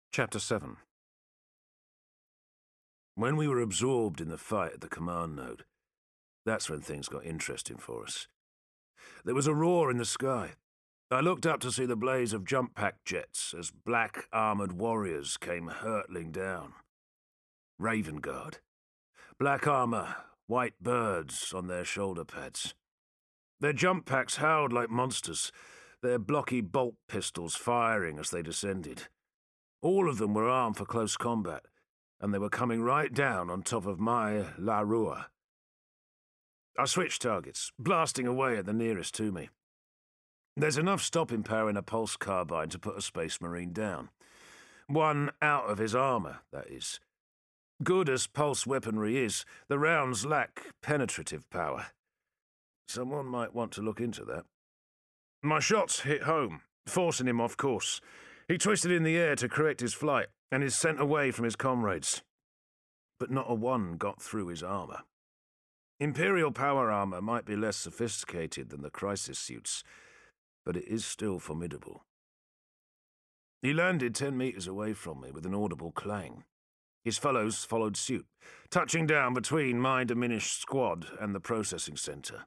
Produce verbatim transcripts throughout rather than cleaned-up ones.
Chapter seven. When we were absorbed in the fight at the command node, that's when things got interesting for us. There was a roar in the sky. I looked up to see the blaze of jump pack jets as black armoured warriors came hurtling down. Raven Guard. Black armour, white birds on their shoulder pads. Their jump packs howled like monsters, their blocky bolt pistols firing as they descended. All of them were armed for close combat, and they were coming right down on top of my La Rua. I switched targets, blasting away at the nearest to me. There's enough stopping power in a pulse carbine to put a Space Marine down. One out of his armour, that is. Good as pulse weaponry is, the rounds lack penetrative power. Someone might want to look into that. My shots hit home, forcing him off course. He twisted in the air to correct his flight, and is sent away from his comrades. But not a one got through his armour. Imperial power armour might be less sophisticated than the crisis suits, but it is still formidable. He landed ten metres away from me with an audible clang. His fellows followed suit, touching down between my diminished squad and the processing centre.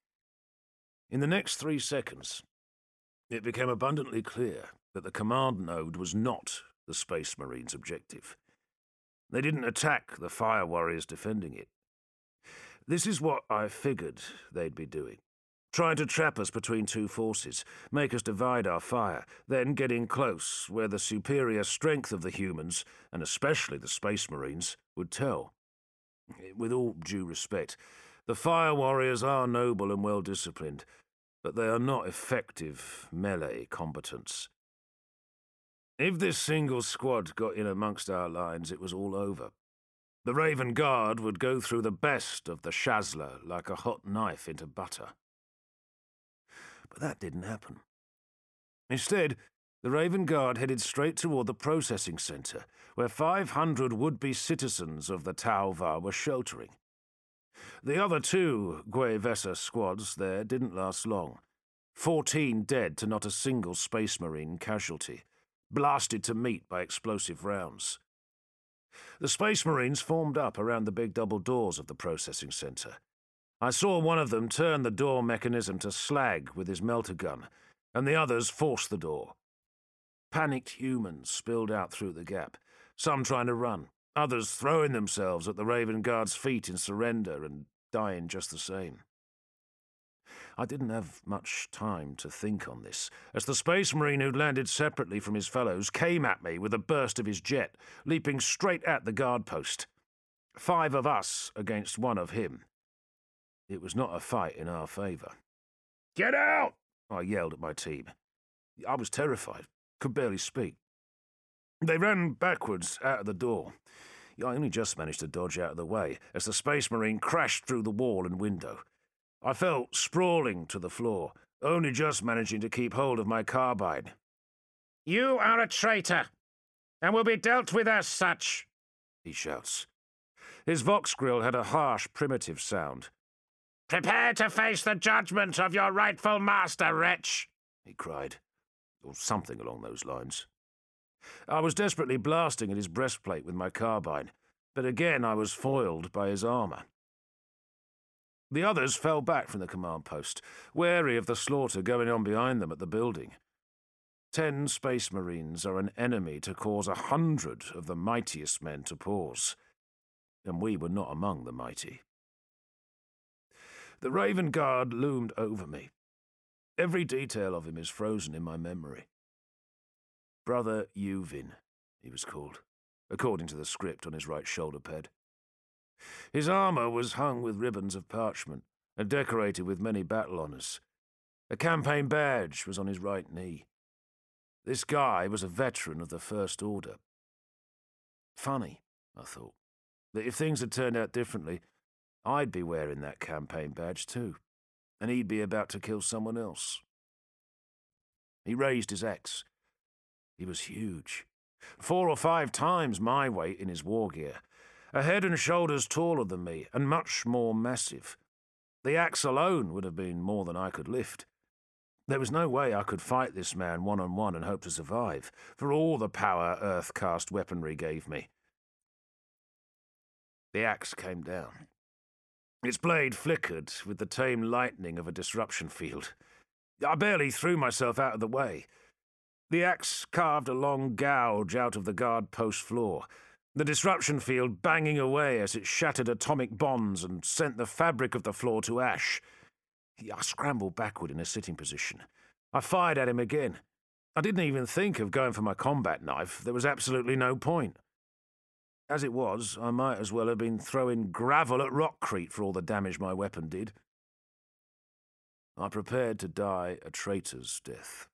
In the next three seconds, it became abundantly clear that the command node was not the Space Marines' objective. They didn't attack the fire warriors defending it. This is what I figured they'd be doing. Trying to trap us between two forces, make us divide our fire, then get in close where the superior strength of the humans, and especially the Space Marines, would tell. With all due respect, the fire warriors are noble and well-disciplined, but they are not effective melee combatants. If this single squad got in amongst our lines, it was all over. The Raven Guard would go through the best of the Shazla like a hot knife into butter. But that didn't happen. Instead, the Raven Guard headed straight toward the processing centre, where five hundred would-be citizens of the Tauva were sheltering. The other two Guevesa squads there didn't last long. Fourteen dead to not a single Space Marine casualty, blasted to meat by explosive rounds. The Space Marines formed up around the big double doors of the processing centre. I saw one of them turn the door mechanism to slag with his melter gun, and the others force the door. Panicked humans spilled out through the gap, some trying to run, others throwing themselves at the Raven Guard's feet in surrender and dying just the same. I didn't have much time to think on this, as the Space Marine who'd landed separately from his fellows came at me with a burst of his jet, leaping straight at the guard post. Five of us against one of him. It was not a fight in our favour. "Get out!" I yelled at my team. I was terrified, could barely speak. They ran backwards out of the door. I only just managed to dodge out of the way as the Space Marine crashed through the wall and window. I fell sprawling to the floor, only just managing to keep hold of my carbine. "You are a traitor, and will be dealt with as such," he shouts. His vox grill had a harsh, primitive sound. "Prepare to face the judgment of your rightful master, wretch," he cried, or something along those lines. I was desperately blasting at his breastplate with my carbine, but again I was foiled by his armour. The others fell back from the command post, wary of the slaughter going on behind them at the building. Ten Space Marines are an enemy to cause a hundred of the mightiest men to pause, and we were not among the mighty. The Raven Guard loomed over me. Every detail of him is frozen in my memory. Brother Yuvin, he was called, according to the script on his right shoulder pad. His armour was hung with ribbons of parchment and decorated with many battle honours. A campaign badge was on his right knee. This guy was a veteran of the First Order. Funny, I thought, that if things had turned out differently, I'd be wearing that campaign badge too, and he'd be about to kill someone else. He raised his axe. He was huge, four or five times my weight in his war gear, a head and shoulders taller than me and much more massive. The axe alone would have been more than I could lift. There was no way I could fight this man one-on-one and hope to survive, for all the power Earth-cast weaponry gave me. The axe came down. Its blade flickered with the tame lightning of a disruption field. I barely threw myself out of the way. The axe carved a long gouge out of the guard post floor, the disruption field banging away as it shattered atomic bonds and sent the fabric of the floor to ash. I scrambled backward in a sitting position. I fired at him again. I didn't even think of going for my combat knife. There was absolutely no point. As it was, I might as well have been throwing gravel at Rockcrete for all the damage my weapon did. I prepared to die a traitor's death.